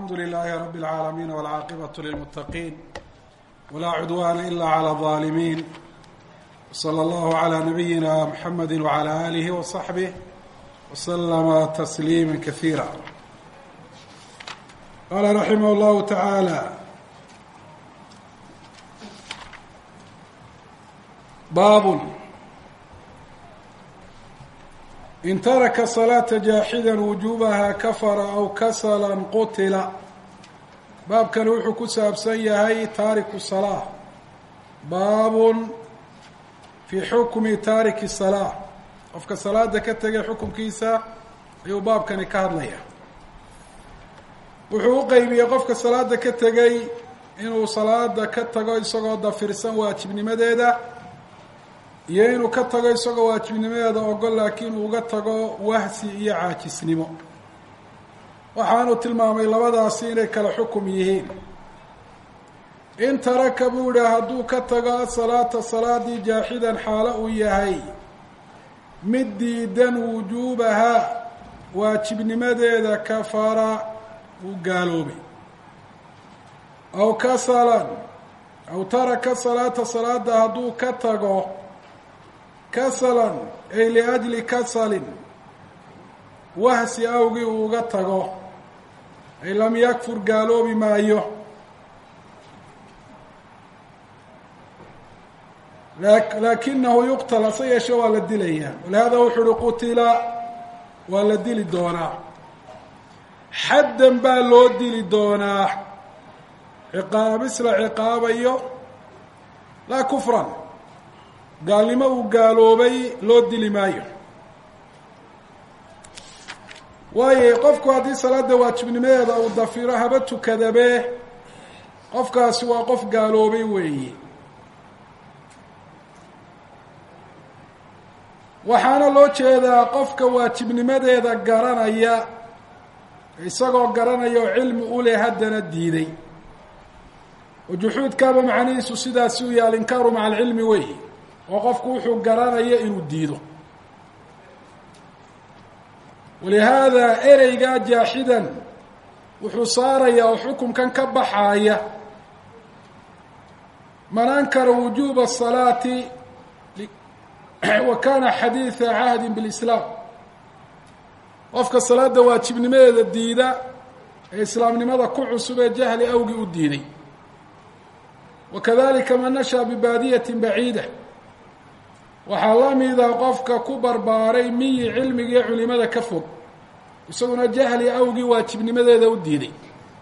الحمد لله رب العالمين والعاقبة للمتقين ولا عدوان إلا على الظالمين. صلى الله على نبينا محمد وعلى آله وصحبه وسلم تسليما كثيرا. قال رحمه الله تعالى: باب إن ترك الصلاة جاحدا وجوبها كفر أو كسلا قتل. baabkan wuxuu ku saabsan yahay taariku الصلاة. baab fii xukmi taariki الصلاة, qofka salaada ka tegay xukumkiisa ayuu baabkani ka hadlaya. wuxuu u qeybiyey qofka salaada ka tegay inuu salaada ka tago isagoo dafirsan waajibnimadeeda, iyo inuu ka tago isagoo waajibnimadeeda ogol laakiin uu uga tago wahsi iyo caajisnimo. waxaanu tilmaamay labadaasi inay kala xukum yihiin. in taraka buu yihi hadduu ka tago asalaata salaadii jaaxidan xaalo uu yahay mid diidan wujuubahaa waajibnimadeeda kafara uu gaaloobay. aw kasalan aw taraka salaata salaada hadduu ka tago kasalan ay liajli kasalin wahsi awgii uu uga tago ay lam yakfur gaaloobi maayo. laakinahu yuqtal, hase yeeshe waa la dilayaa. walihada wuxuu uhi qutila, waa la dili doonaa. xaddan baa loo dili doonaa, ciqaabis la ciqaabayo, laa kufran, gaalnimo uu gaaloobay loo dili maayo. waayo qofku haddii salaada waajibnimadeeda uu dafiro haba tukadabe, qofkaasi waa qof gaaloobay weeye. waxaana loo jeedaa qofka waajibnimadeeda garanaya, isagoo garanaya oo cilmi u leh haddana diiday. oo juxuudkaaba macnihiisu sidaasi u yahay alinkaaru maca alcilmi weeye, oo qofku wuxuu garanaya inuu diido. walihaada ereygaa jaaxidan wuxuu saarayaa oo xukunkan ka baxaaya man ankara wujuuba الصalaati wa kana xadiida cahdi biاlislaam. qofka salaada waajibnimadeeda diida ee islaamnimada ku cusub ee jahli awgii u diiday. wakadalika man nashaa bibaadiyati baciida, waxaa la mida qofka ku barbaaray miyi cilmiga iyo culimada ka fog, isaguna jahli awgii waajibnimadeeda u diiday.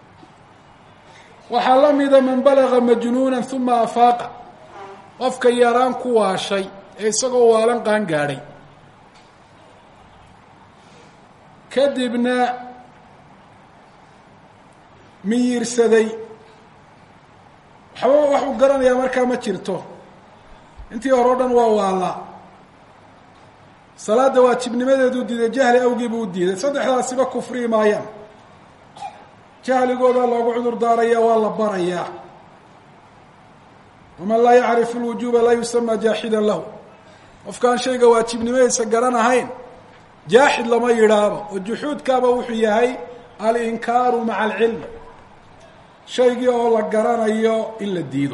waxaa la mida man balaga majnuuna uma afaaqa, qofka yaraan ku waashay ee isagoo waalan qaan gaadhay kadibna miyirsaday. waxba wax uu garanayaa markaa ma jirto, intii hore o dhan waa waala. salaada waajibnimadeedu diiday, jahli awgii buu u diiday. saddexdaasiba kufrii maayaan. jahligooda loogu cudur daaraya, waa la barayaa. waman laa yacrifu lwujuuba laa yusama jaaxidan lahu. qofkaan shayga waajibnimadiisa garanahayn jaaxid lama yidhaahdo. oo juxuudkaaba wuxuu yahay alinkaaru maca alcilm, shaygii oo la garanayo in la diido.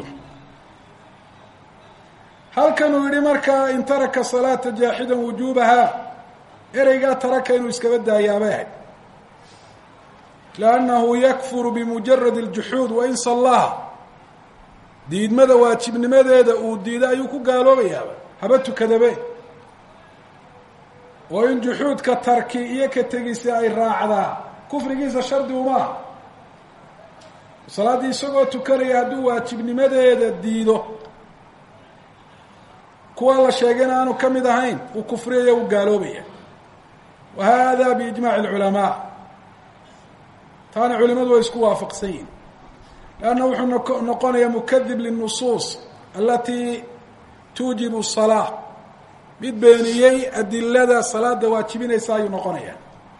halkan uu yihi markaa in taraka salaata jaaxidan wujuubahaa, ereygaa taraka inuu iskaba daayaabay ahayd. liannahu yakfuru bimujarad aljuxuud wain sallaha, diidmada waajibnimadeeda uu diiday ayuu ku gaaloobayaaba, haba tukadabe. oo in juxuudka tarki iyo ka tegisi ay raacdaa kufrigiisa shardi umaaha. salaaddii isagoo tukanaya hadduu waajibnimadeeda diido, kuwa la sheegayna aanu ka mid ahayn, uu kufriyaya, uu gaaloobaya. wa hada biijmaaci alculamaa, taana culimadu way isku waafaqsan yihin. lanna wuxuu noqonayaa mukadib linusuus alatii tuujibu الsalaa, mid beeniyey adilada salaada waajibinaysa ayuu noqonayaa.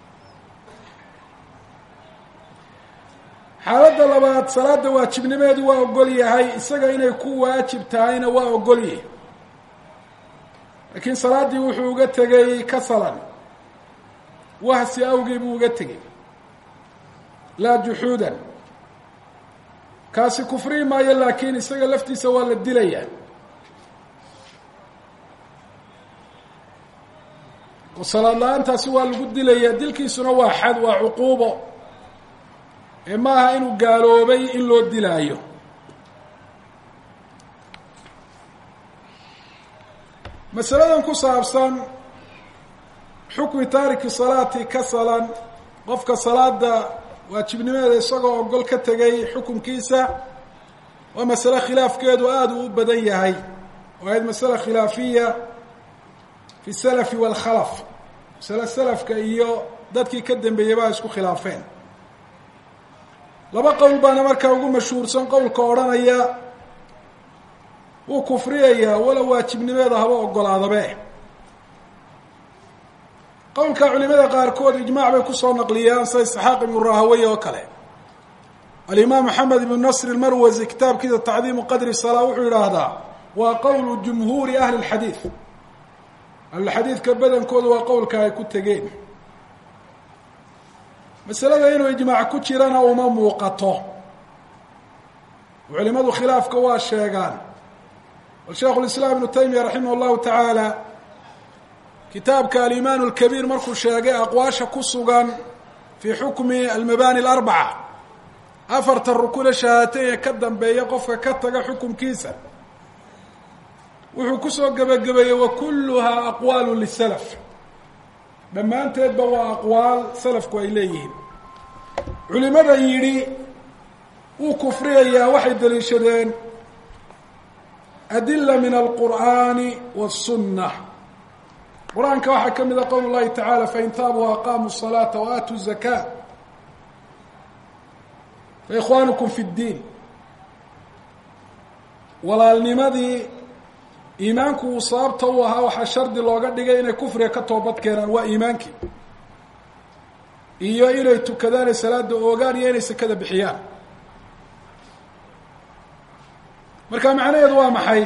xaaladda labaad, salaada waajibnimadeedu waa ogol yahay, isaga inay ku waajib tahayna waa ogol yahay. laakiin salaaddii wuxuu uga tegay kasalan, wahsi awgii buu uga tegey. laa juxuudan kaasi kufrii maayo laakiin isaga laftiisa waa la dilayaa oo salaad la-aantaasi waa lagu dilayaa dilkiisuna waa xad waa cuquubo ee maaha inuu gaaloobay in loo dilaayo masaladan ku saabsan xukmi taariki salaati kasalan qofka salaada waajibnimeeda isagoo ogol ka tegay xukunkiisa waa masale khilaafkeedu aada uu u badan yahay oo ahayd masale khilaafiya fi salafi waalkhalaf masale salafka iyo dadkii ka dambeeyey baa isku khilaafeen laba qowl baana markaa ugu mashhuursan qowlka odhanaya wuu kufriyayaa wala waajibnimeeda haba ogolaadabe qowlka culimada qaarkood ijmaac bay kusoo naqliyaan sida isxaaq ibnu rahawey oo kale alimaam maxamed ibnu nasr ilmarwasi kitaabkiisa tacdiimu qadri salaa wuxuu yidhaahdaa waa qowlu jumhuuri ahli lxadiid ahlulxadiidka badankooda waa qowlka ay ku tegeen masalada inuu ijmaac ku jirana uma muuqato culimadu khilaafka waa sheegaan bal sheikhu lislaam ibnu taymiya raximah allahu tacaala kitaabka alimaan اlkabiir markuu sheegay aqwaasha ku sugan fii xukmi almabaani اlarbaca afarta rukune shahaatayn ee ka dambeeya qofka ka taga xukumkiisa wuxuu kusoo gebagabeeyey wakuluhaa aqwaalu lisalaf dhammaanteedba waa aqwaal salafku ay leeyihiin culimada yidhi wuu kufriyayaa waxay daliishadeen adila min alqur'aani waالsunna qur-aanka waxaa ka mid a qowl اllahi tacaala fain taabuu aqaamuu الصalaata waatuu الzaka faikhwaanukum fi اddiin walaalnimadii iimaanku uu sababta u ahaa waxaa shardi looga dhigay inay kufriga ka toobad keenaan waa iimaankii iyo inay tukadaan ay salaada oogaan iyo inay sakada bixiyaan marka macnaheedu waa maxay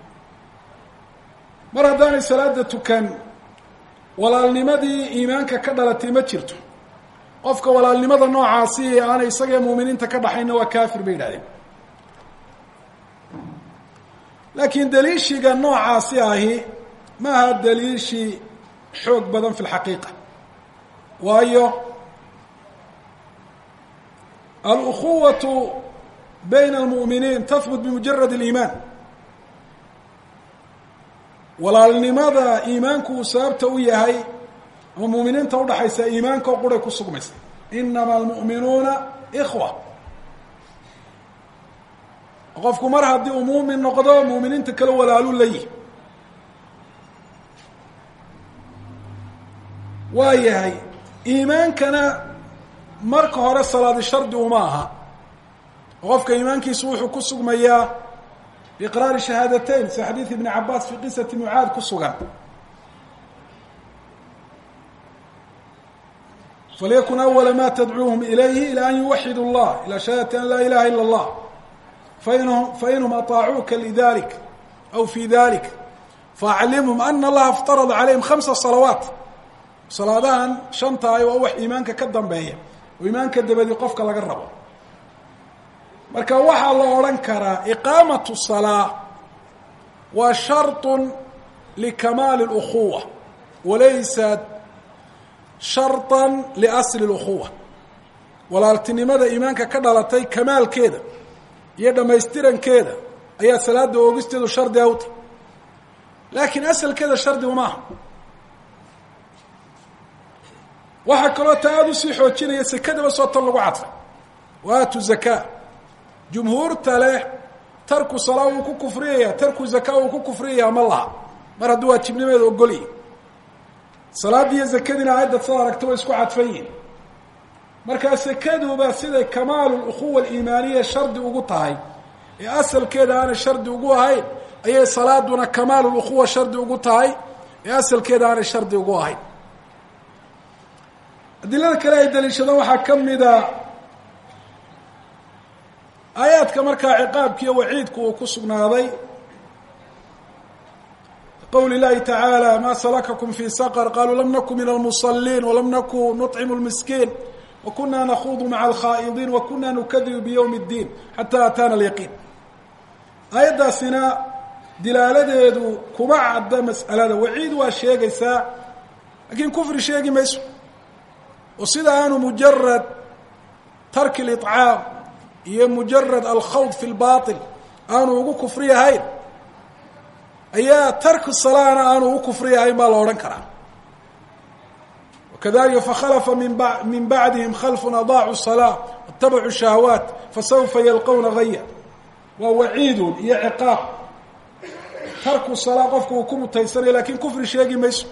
mar haddaanay salaada tukan walaalnimadii iimaanka ka dhalatay ma jirto qofka walaalnimada noocaasi aanay isaga muuminiinta ka dhaxayna waa kaafir bay yidhahdeen laakiin daliishiga noocaasi ahi maaha daliishi xoog badan fi lxaqiiqa waayo alukhuwatu bayna almu'miniin tahbut bimujarad اliimaan walaalnimada iimaanku uu sababta u yahay ama muuminiinta udhaxaysa iimaanka oo quray ku sugmaysa inama almu'minuuna ikhwa qofku mar haddii uu muumin noqdo muuminiinta kale walaalu layihi waa yahay iimaankana marka hore salaadi shardi uma aha qofka iimaankiisu wuxuu ku sugmayaa biiqraari shahaadateyn sida xadiid ibni cabaas fii qisati mucaad ku sugan falyakun awala ma tadcuuhum ilayhi ila an yuwaxidu اllah ila shahaadati an laa ilaha ila اllah fainhum aطaacuuka lidalik aw fi dalik faaclimhum ana allaha iftarada calayhim 5 salawaat salaadahan shanta ay waa wax iimaanka ka dambeeya oo iimaanka dabadi qofka laga rabo marka waxaa la odhan karaa iqaamatu salaa waa sharطu likamaali اlأkhuwa walaysat sharطa liasli اlأkhuwa walaaltinimada iimaanka ka dhalatay kamaalkeeda iyo dhamaystirankeeda ayaa salaada oogisteedu shardi awta laakiin asalkeeda shardi umaaha waxaa kaloo taa aada usii xoojinaya sekadaba soo tan lagu cadfay waatu zakaa jumhuurta leh tarku salaa wuu ku kufriyayaa tarku zakaa wuu ku kufriyayaa ma laha mar hadduu waajibnimeeda ogolyi salaadii iyo zakadiina aayadda sad aragta way isku cadfan yihin markaa sekaduba siday kamaalu ukhuwa aliimaaniya shardi ugu tahay ee asalkeeda aanay shardi ugu ahayn ayay salaaduna kamaalu ukhuwa shardi ugu tahay ee asalkeeda aanay shardi ugu ahayn adilada kale ay daliishadaan waxaa ka mida aayaadka markaa ciqaabkiiyo waciidku uu ku sugnaaday qowli llahi tacaala ma salakakum fi saqr qaluu lam naku min almusaliin walam naku nuطcimu lmiskiin وكنا نخوض مع الخائضين وكنا نكذب بيوم الدين حتى أتانا اليقين. aيadaasina dilaaladeedu kuma cadda mas'alada waciid waa sheegaysaa laakiin kufri sheegi mayso oo sida aanu mujarad tarki al-it'aam iyo mujarad al-khawd fi al-batil aanu ugu kufri yahayn ayaa tarku salaana aanu ugu kufri yahayn baa la odhan karaa. وكذلك فخلف من بعدهم خلف أضاعوا الصلاة واتبعوا الشهوات فسوف يلقون غيا ووعيد iyo ciqaab tarku salaa qofku uu ku mutaysanay laakiin kufri sheegi mayso.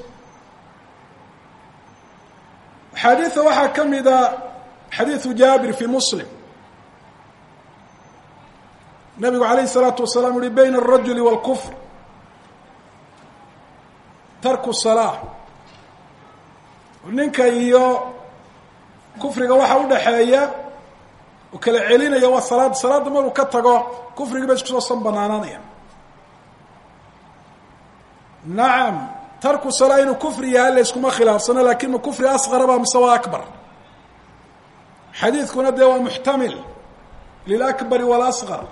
xadiiثa waxaa ka mida xadiiثu jaabir fi muslim nabigu alayه الصalaaةu wasalaam uhi bayna الrajuli wاlkufr tarku salaa. ninka iyo kufriga waxa u dhaxeeya oo kala celinaya waa salaada maruu ka tago kufriga ba isku soo sanbanaananaya. nacam tarku salaa inuu kufri yahay la iskuma khilaafsano laakin ma kufri asqara ba mise waa akbar. xadiidkuna dee waa muxtamil lilakbari walasqar.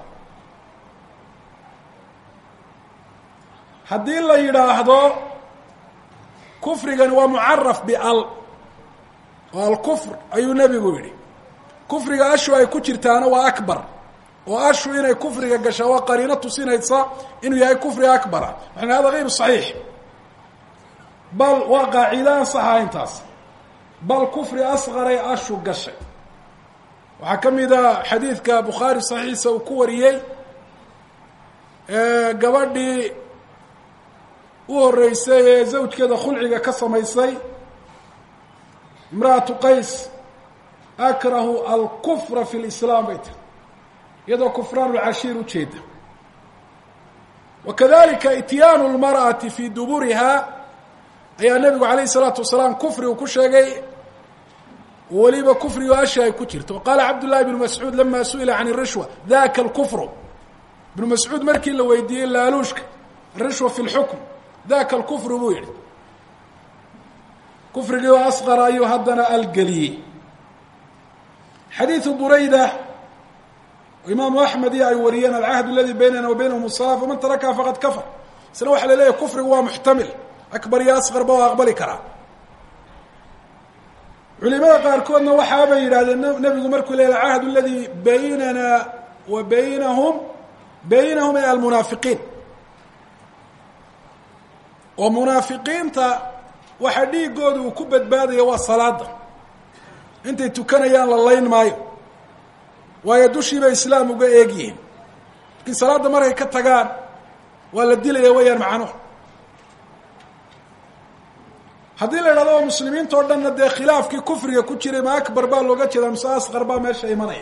haddii la yidhaahdo kufrigani waa mucaraf bial oo alkufr ayuu nebigu yidhi kufriga ashu ay ku jirtaana waa akbar oo ashu inay kufriga gasha waa qariino tusinaysa inuu yahay kufri akbara waxna hada غayr صaxiix bal waa qaacidaan saxa intaas bal kufri asqaray ashu gashay. waxaa ka mida xadiidka bukhaari saxiixa uu ku wariyey gabadhii u horeysay ee zawjkeeda khulciga ka samaysay imra'atu qays akrahu alkufra fi lislaam bay tiri iyadoo kufraan ulcashiir ujeeda. wakadalika ityaanu lmar'ati fii duburiha ayaa nebigu alayh الsalaatu wasalaam kufri uu ku sheegay weliba kufrigo asha ay ku jirto. qaala cabdullahi bnu mascuud lama su'ila can الrishwa daka alkufru. ibnu mascuud markii la weydiiyey laaluushka arishwa fi lxukm daka alkufru buu yihi kufrigii oo asqara ayuu haddana algeliyey. xadiiثu burayda imaamu axmed iyo ay wariyeen alcahd aladi baynana wa baynahum الsalaa faman tarakaha faqad kafar. isna waxaa la leeyahay kufrigu waa muxtamil akbar iyo asqarba waa aqbali karaa. culimada qaarkoodna waxaabay yidhahdeen nebigu markuu leeya alcahd aladi baynana wa baynahum ay almunaafiqiin oo munaafiqiinta waxa dhiigooda uu ku badbaadaya waa salaada intay tukanayaan la layn maayo waayo dushiiba islaam uga eegyihiin laakiin salaada markay ka tagaan waa la dilaya wayaan macnuhu. haddii la idhahdo muslimiinta o dhanna dee khilaafkii kufriga ku jiray ma akbar baa looga jeedaa mise asqar baa meesha imanaya.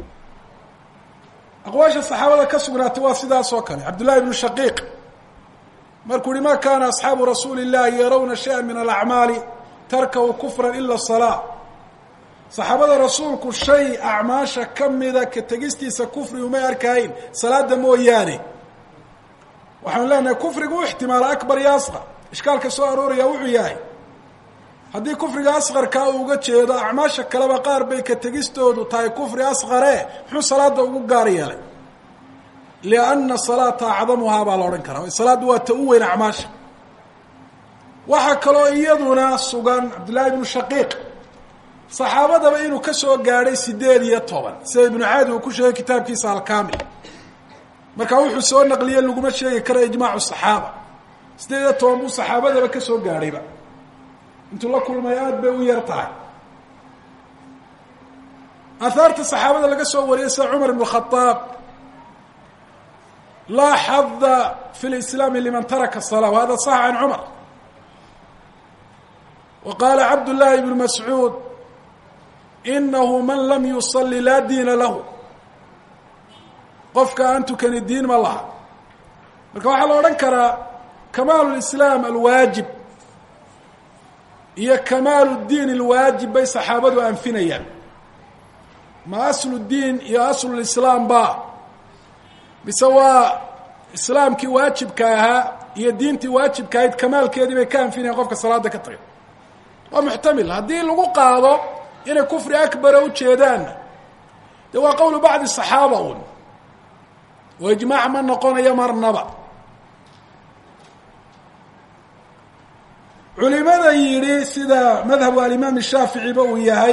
aqwaasha saxaabada ka sugnaatay waa sidaas oo kale. cabdullahi ibnu shaqiiq markuu yihi ma kaana asxaabu rasuuli اllahi yarawna shayئa min alacmaali tarkahu kufra ila الsalaa. saxaabada rasuulku shay acmaasha kamida ka tegistiisa kufri umay arkahayn salaada mooyaane. waxaanu leenahay kufrigu u ixtimaala akbar iyo asqar. ishkaalka soo arooraya wuxuu yahay haddii kufriga asqarkaa uu uga jeedo acmaasha kaleba qaar bay ka tegistoodu tahay kufri asqare muxuu salaada ugu gaar yeelay? lianna salaata acdamuhaa baa la odhan karaa salaaddu waa ta u weyn acmaasha. waxaa kaloo iyaduna sugan cabdullaahi ibnu shaqiiq saxaabadaba inuu ka soo gaadhay 8 sida ibnu caadi uu ku sheegay kitaabkiisa alkaamil. markaa wuxuu soo naqliye laguma sheegi karo ijmaacu saxaaba 8 buu saxaabadaba ka soo gaadhayba intuu la kulmay aad bay u yar tahay. aahaarta saxaabada laga soo wariyay sida cumar ibn khadaab laa xada fi lislaami liman taraka الsalaa wahada sax can cumar. wa qaala cabdullaahi ibnu mascuud inahu man lam yusali laa diina lahu. qofka aan tukani diin ma laha. marka waxaa la odhan karaa kamaalu lislaam alwaajib iyo kamaalu diin alwaajib bay saxaabadu anfinayaan. ma aslu diin iyo aslu lislaam ba mise waa islaamkii waajibka ahaa iyo diintii waajibka ahayd kamaalkeedii bay ka anfinayaan qofka salaada ka tagay. waa muxtamil haddii lagu qaado inay kufri akbara u jeedaanna dee waa qowlu bacdi saxaaba un oo ijmaac ma noqonayo marnaba. culimada yidhi sida madhabu alimaam shaaficiba uu yahay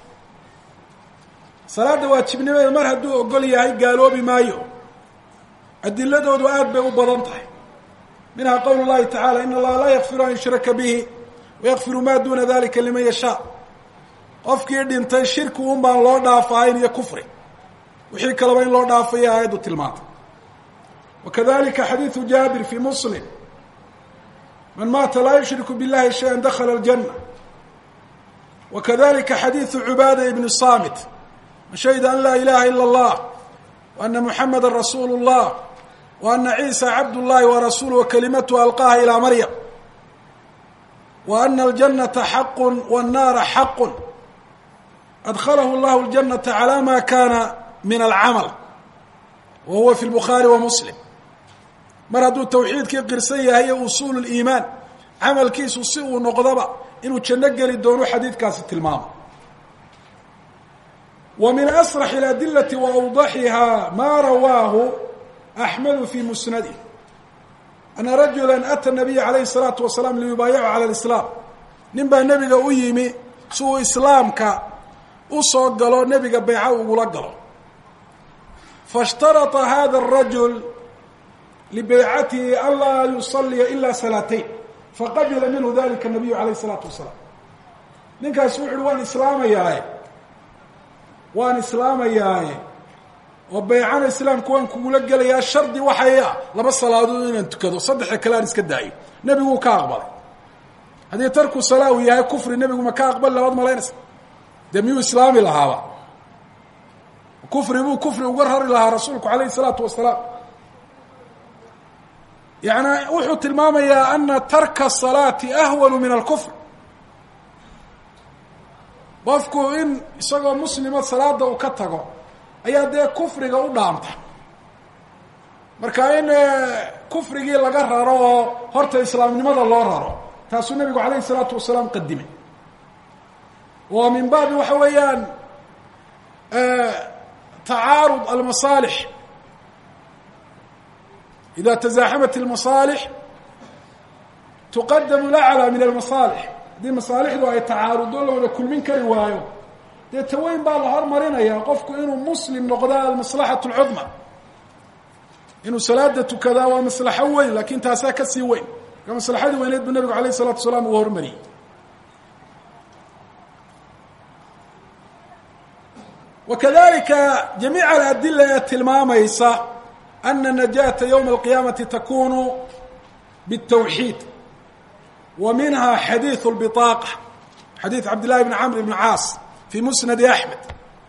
salaada waajibnimeeda mar hadduu ogol yahay gaaloobi maayo, adiladoodu aad bay u badan tahay. minhaa qowl llahi tacala in allaha laa yakfiru an yushraka bihi wayakfiru maa duna dalika liman yashaa. qofkii dhintay shirki un baan loo dhaafahayn iyo kufri, wixii kaleba in loo dhaafaya aayaddu tilmaantay. wakadalika xadiidu jaabir fi muslim man maata laa yushriku billahi shayan dakhala aljanna. wakadalika xadiidu cubaada ibni saamit man shahida an laa ilaha ila allah wa ana muxamada rasuulu llah wa ana ciisa cabd llahi wa rasuluh wakalimatuhu alqaaha ilaa maryam wa ana aljanata xaqu wannaara xaqu adkhalahu llahu aljanata cala ma kana min alcamal wa huwa fi lbukhaari wa muslim. mar hadduu tawxiidkii qirsan yahay iyo usuul liimaan, camalkiisu si uu noqdaba inuu janno geli doono xadiidkaasi tilmaamo. wa min asrax اladilati wa awdaxiha ma rawaahu axmedu fi musnadih ana rajula ata nabiya alayhi الsalaatu wasalaam liyubaayacu cala lislaam. nin baa nebiga u yimi si uu islaamka u soo galo, nebiga beyco ugula galo. faاshtarطa hada الrajul libeycatihi an laa yusaliya ila salaatayn faqabila minhu dalika الnabiyu alayh الsalaatu wasalaam. ninkaasi wuxu uhi waan islaamayaaye oo beycana islaamku waan kugula gelayaa, shardi waxay ah 2 salaadood inaan tukado, 3 kale aan iska daayo. nebiguu ka aqbalay. haddii tarku salaa uu yahay kufri, nebigu ma ka aqbali labaad malaynaysa? dee miyuu islaami lahaaba? kufri buu kufri uga rari lahaa rasuulku alayh الsalaatu wasalaam. yani wuxuu tilmaamayaa ana tarka الsalaati ahwanu min alkufr. qofku in isagoo muslima salaada uu ka tago ayaa dee kufriga u dhaamta. marka in kufrigii laga raro oo horta islaamnimada loo raro, taasuu nebigu alayh الsalaatu wasalaam qadimay. oo min baabi waxa weeyaan tacaarud almasaalix. ida تزaaxamat الmasaalix tuqadamu laclى min almasaalix. haddii masaalixdu ay tacaarudo la wada kulmin kari waayo, dee taweyn baa la hormarinaya qofku inuu muslim noqdaa almaslaxaة اlcudma. inuu salaada tukadaa waa maslaxo weyn, lakin taasaa ka sii weyn. marka maslaxadii weyneed buu nebigu alayh الsalaatu wasalaam uu hormariyey. wakadalika jamiic aladila ee tilmaamaysa ana najaata ywma alqiyaamati takunu bالtawxiid. wa minha xadiiث اlbiطaaqa, xadiiث cabd llahi bn camr bn caas fi musnadi axmed.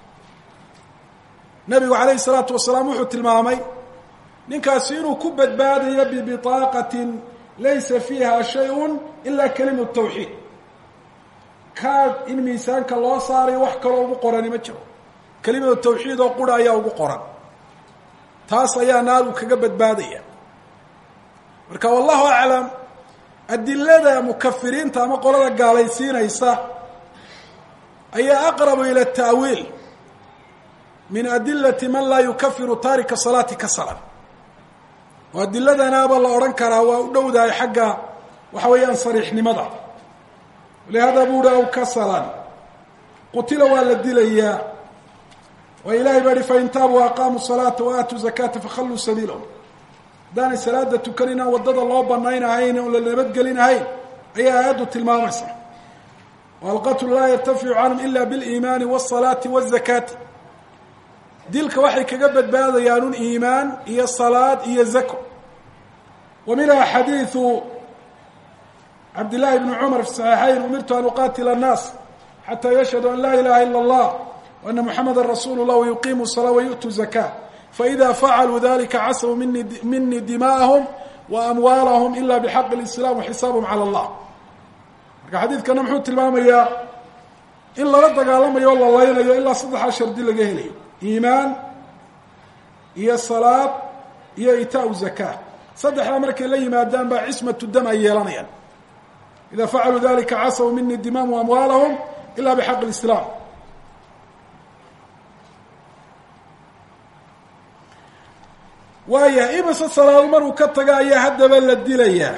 nebigu alayh الsalaatu wasalaam wuxuu tilmaamay ninkaasi inuu ku badbaadayo bibiطaaqatin laysa fiiha shayء ila kalimu الtawxiid. kaad in miisaanka loo saaray wax kaloo ugu qorani ma jiro, kelimatu tawxiid oo qura ayaa ugu qoran. taas ayaa naar uu kaga badbaadaya. marka wallahu aclam, adilada mukafiriinta ama qolada gaalaysiinaysa ayaa aqrabu ila الta'wiil min adilati man laa yukafiru taarika salaati kasalan. oo adiladanaaba la odhan karaa waa u dhowdahay xagga waxa weeyaan sariixnimada. lihada buuhi aw kasalan qutila waa la dilayaa. oo ilahay baa hi fain taabuu aqaamuu salaata wa aatuu zakaata fakhalluu sabiilahum. haddaanay salaada tukanin aan waddada loo banaynahayn oon la nabadgelinahayn ayaa aayaddu tilmaamaysa. walqatlu laa yartaficu canhum ila biliimaani waasalaati waazakaati. dilka waxay kaga badbaadayaan un iimaan iyo salaad iyo zako. wa minha xadiiثu cabd llaahi bni cumar fi saxiixayn umirtu an uqaatila الnaas xataa yashhadu an laa ilaha ila اllah وأن محمدا رsuل الله ويقيموا الصلاة ويؤتوا الزكاة فإذا فعلوا ذلika casبوا minii دماءهم وأموaalهم إلا بحق الإسلام وحisاaبهم عalى الله. marka xadiidkana muxuu tilmaamayaa in lala dagaalamayo o la laynayo ilaa 3 shardi laga helayo: iimaan iyo salaad iyo itaaء زakاة. 3 markay la yimaadaan baa cismaة dam ay yeelanayaan. إذا فعلوا ذلika casبوا minii دماءهم وأموaalهم إلا بحق الإسلام waaya imase salaado maruu ka taga ayaa haddaba la dilayaa.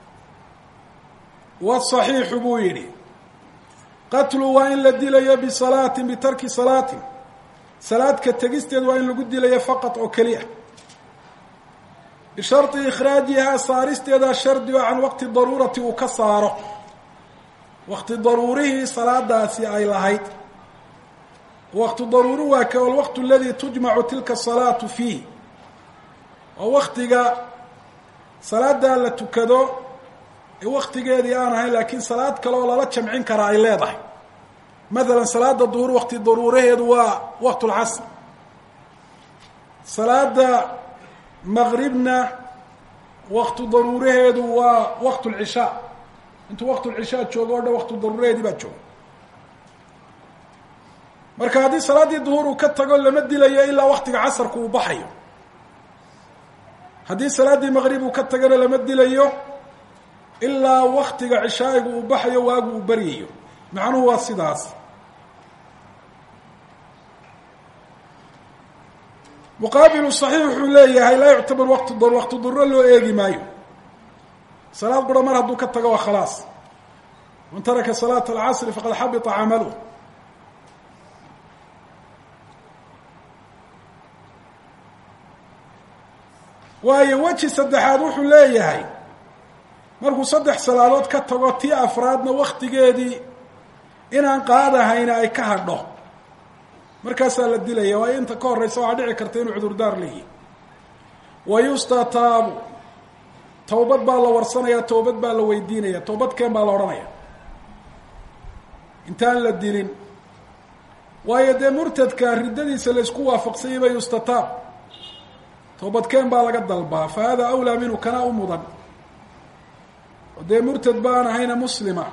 wasaxiixu buu yidhi qatlu waa in la dilayo bisalaatin bitarki salaatin, salaadka tegisteed waa in lagu dilayo faqad oo keliya. bishardi ikhraajihaa saaristeeda shardi oo can waqti daruurati uu ka saaro, waqti daruurihii salaadaasi ay lahayd. waqtu daruuri waa ka alwaqtu aladi tujmacu tilka asalaatu fiih, waa waktiga salaada la tukado ee waktigeedii aan ahayn laakiin salaad kale oo lala jamcin karaa ay leedahay. mathalan salaada duhur waqti daruuraheedu waa waqtu lcasr, salaada maqribna waqtu daruuraheedu waa waqtu lcishaa. intuu waqtu lcishaa joogo o dhan waqtu daruuraheedii baa jooga. marka haddii salaaddii duhur uu ka tago lama dilayo ilaa waqtiga casarku uu baxayo. haddii salaaddii maqrib uu ka tagana lama dilayo ilaa waktiga cishaa'igu uu baxayo waagu uu baryayo. macnuhu waa sidaas. muqaabilu صaxiix wuxuu leeyahay laa yuctabar waqtu daruuro loo eegi maayo. salaad qura mar hadduu ka tago waa khalaas. man taraka salaata alcasri faqad xabita camaluh. waayo weji saddexaad wuxuu leeyahay markuu 3 salaadood ka tago tii afraadna waktigeedii inaan qaadahayna ay ka hadho, markaasaa la dilaya. waayo inta ka horeysa waxaa dhici karta inuu cudurdaar leeyahy. wayustataabu, towbad baa la warsanaya, towbad baa la weydiinaya. towbadkeen baa la odhanaya intaan la dilin. waayo dee murtadka riddadiisa la isku waafaqsanyay ba yustataab, towbadkeen baa laga dalbaa. fa hada awlaa minhu, kana u mudan. oo dee murtad baan ahayna muslima.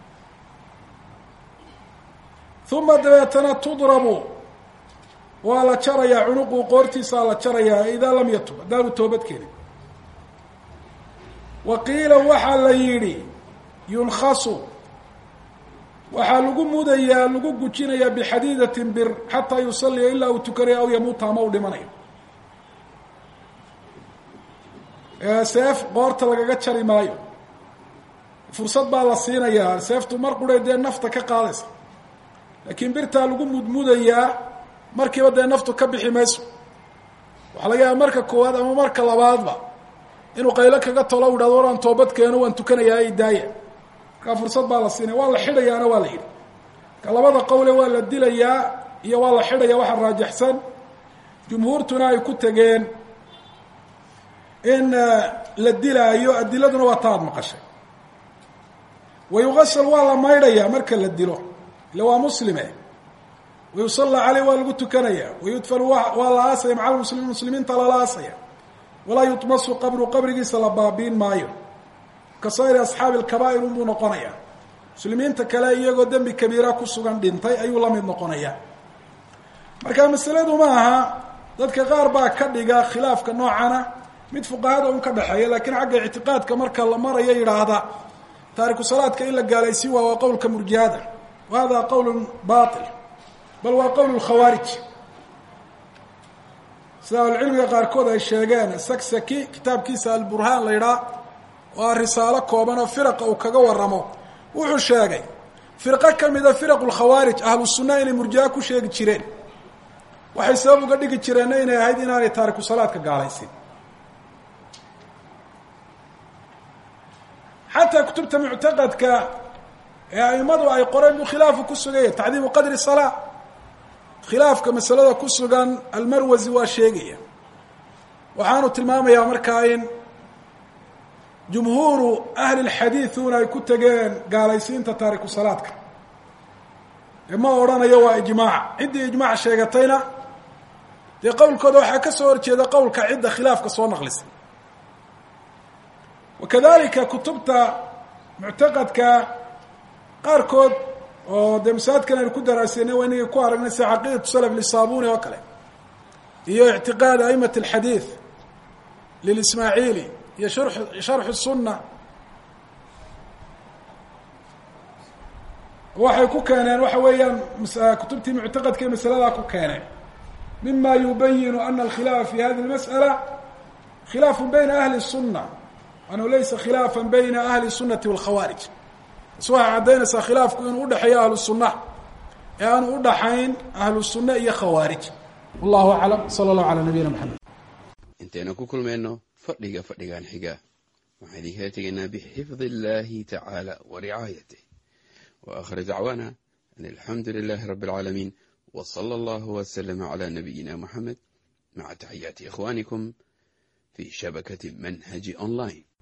uma dabeetana tudrabu, waa la jarayaa cunuqu, qoortiisaa la jarayaa idaa lam yatub, haddaanu toobad keenin. wa qiila waxaa la yidhi yunkhasu, waxaa lagu mudayaa, lagu gujinayaa bixadiidatin bir xataa yusalliya ilaa uu tukanayo aw yamuuta ama u dhimanayo. seef qoorta lagaga jari maayo, fursad baa la siinayaa. seeftu mar qura dee nafta ka qaadaysa, laakiin birtaa lagu mudmudayaa markiiba dee naftu ka bixi mayso. waxaa laga yaaba marka koowaad ama marka labaadba inuu qaylo kaga tolo u idhahdo waraan toobad keeno waan tukanayaa ay daaya. markaa fursad baa la siinaya. waa la xidhayaana waa la yidhi. marka labada qowle waa la dilayaa iyo waa la xidhaya waxaa raajaxsan. jumhuurtuna ay ku tegeen in la dilaayo. adiladuna waa taad maqashay. wayugasal, waa la maydhayaa marka la dilo, ila waa muslime. wayusallaa caleyh, waa lagu tukanaya. wayudfanu, waa la aasaya maca lmuslimiin, muslimiinta lala aasaya. walaa yutmasu qabru, qabrigiisa la baabiin maayo. ka sayri asxaabi alkabaa'ir unbuu noqonaya. muslimiinta kale iyagoo dembi kabiira ku sugan dhintay ayuu la mid noqonaya. marka masaladu ma aha, dadka qaar baa ka dhiga khilaafka noocana mid fuqahada un ka dhexeeya, laakiin xagga ictiqaadka marka la marayo yidhaahda taariku salaadka in la gaalaysi waa qowlka murjihada. wa hada qowl bail, bal waa qowl khawaarij, sida ahlucilmiga qaarkood ay sheegeen. saksaki kitaabkiisa alburhaan la yidhaah waa risaalo kooban oo firaqa uu kaga waramo. wuxuu sheegay firqo kamida firaqu lkhawaarij ahlu sunna inay murjiha ku sheegi jireen. waxay sabab uga dhigi jireenna inay ahayd inaanay taariku salaadka gaalaysin. xataa kutubta muctaqadka ee aimadu ay qoreen buu khilaafu ku sugaya. tacdiimu qadri salaa, khilaafka masalada ku sugan almarwasi waa sheegaya. waxaanu tilmaamayaa markaa in jumhuuru ahli lxadiiduna ay ku tegeen gaalaysiinta taariku salaadka. ma odhanayo waa ijmaac. ciddii ijmaac sheegatayna dee qowlkooda waxaa ka soo horjeeda qowlka cidda khilaafka soo naqlisay. wakadalika kutubta muctaqadka qaarkood oo dee masaajidkan aynu ku daraaseynay waa inagii ku aragnay sida caqiidatu salaf lisaabuni oo kale, iyo ictiqaad a'imat alxadiid lilismaaciili, iyo sharxu sunna. waxay ku keeneen waxa weeyaan kutubtii muctaqadka masaladaa ku keeneen mima yubayinu ana alkhilaafa fi hadi اlmasأala khilaaf bayna ahli الsuna anhu laysa khilaafa bayna ahli الsunati wاlkhawaarij bas waxay caddaynaysaa khilaafku inuu udhexeeyo ahlu sunna ee aanu udhaxayn ahlu sunna iyo khawaarij wallahu aclam sala allahu calaa nabiyina maxamed intayna ku kulmayno fadhigan xiga waxaan idinkala tegaynaa bixifdi illaahi tacaala wa ricaayatih wa aakhir dacwaana an alxamdu lilaahi rabbi alcaalamiin wa sala allahu wasalama calaa nabiyina moxamed maca taxiyaati ikhwaanikum fi shabakati manhaji online.